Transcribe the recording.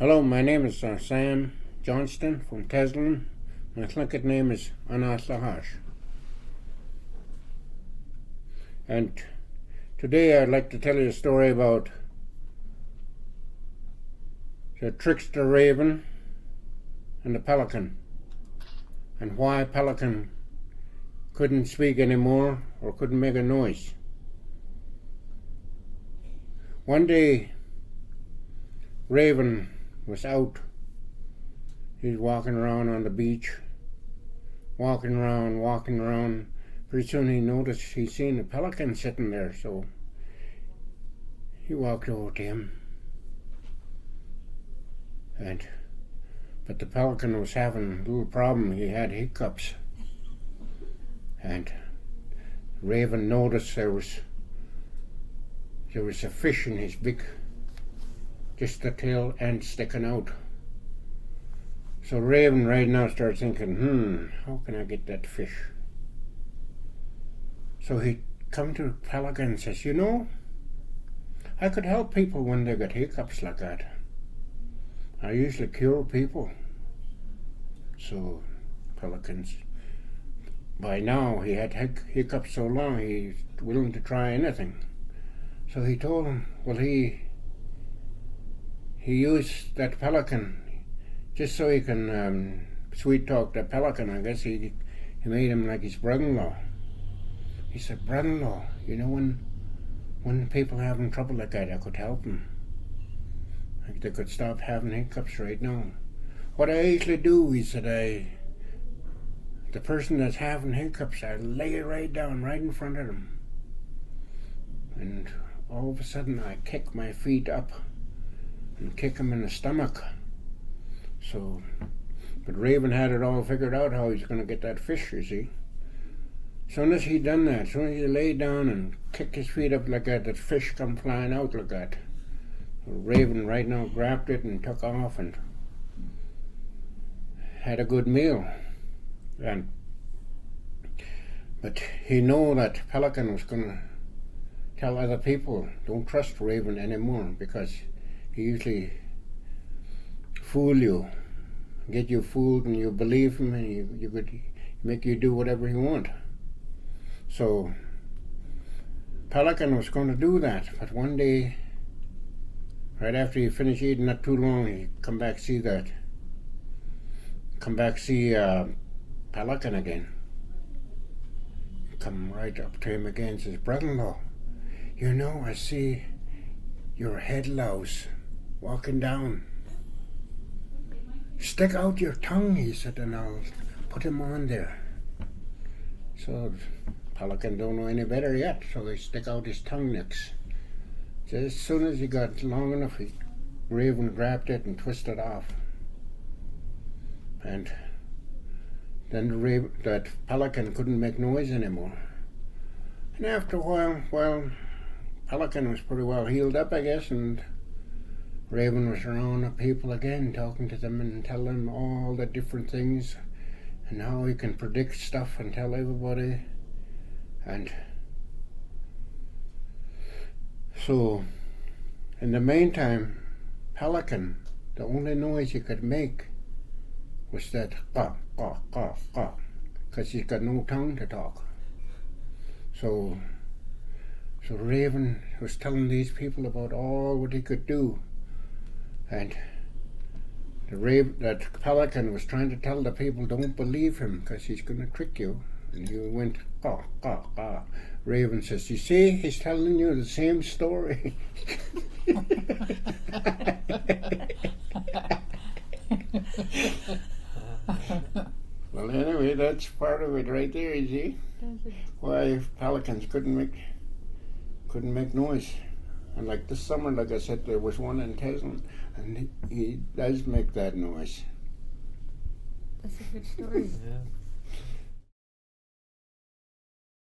Hello, my name is Sam Johnston from Teslin. My Tlingit name is Anas Lahash. And today I'd like to tell you a story about the trickster raven and the pelican, and why pelican couldn't speak anymore or couldn't make a noise. One day, Raven was out. He's walking around on the beach, walking around. Pretty soon he noticed he seen a pelican sitting there, so he walked over to him. But the pelican was having a little problem. He had hiccups. And Raven noticed there was a fish in his beak, just the tail end sticking out. So Raven right now starts thinking, how can I get that fish? So he come to Pelican and says, I could help people when they get hiccups like that. I usually cure people. So Pelicans, by now he had hiccups so long he's willing to try anything. So he told him, he used that pelican just so he can sweet talk the pelican. I guess he made him like his brother-in-law. He said, brother-in-law, when people are having trouble like that, I could help them. Like they could stop having hiccups right now. What I usually do, he said, the person that's having hiccups, I lay it right down right in front of them. And all of a sudden I kick my feet up and kick him in the stomach. But Raven had it all figured out how he's going to get that fish, you see. As soon as he done that, as soon as he lay down and kicked his feet up like that fish come flying out like that. Raven right now grabbed it and took off and had a good meal. But he knew that Pelican was going to tell other people, don't trust Raven anymore, because he usually fool you, get you fooled, and you believe him, and you could make you do whatever you want. So Pelican was going to do that, but one day, right after he finished eating, not too long, he come back see Pelican again. Come right up to him again and says, brother-in-law, I see your head louse walking down. Stick out your tongue, he said, and I'll put him on there. So Pelican don't know any better yet, so he stick out his tongue next. So as soon as he got long enough, Raven grabbed it and twisted off. And then that Pelican couldn't make noise anymore. And after a while, Pelican was pretty well healed up, I guess, and Raven was around the people again, talking to them and telling them all the different things and how he can predict stuff and tell everybody. And so, in the meantime, Pelican, the only noise he could make was that caw, caw, caw, caw, because he's got no tongue to talk. So Raven was telling these people about all what he could do, and that Pelican was trying to tell the people, don't believe him, because he's going to trick you. And he went, caw, caw, caw. Raven says, you see, he's telling you the same story. Well, anyway, that's part of it right there, you see. Why pelicans couldn't make noise. And like this summer, like I said, there was one in Teslin, and he does make that noise. That's a good story. Yeah.